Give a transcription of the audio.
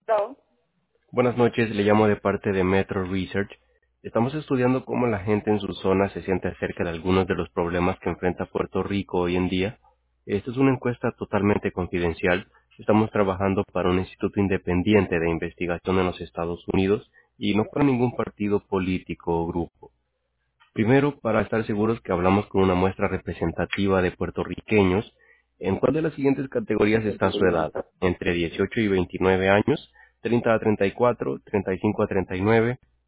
No. Buenas noches, le llamo de parte de Metro Research. Estamos estudiando cómo la gente en su zona se siente acerca de algunos de los problemas que enfrenta Puerto Rico hoy en día. Esta es una encuesta totalmente confidencial. Estamos trabajando para un instituto independiente de investigación en los Estados Unidos y no para ningún partido político o grupo. Primero, para estar seguros que hablamos con una muestra representativa de puertorriqueños, ¿en cuál de las siguientes categorías está su edad? Entre 18 y 29 años, 30 a 34, 35 a 39,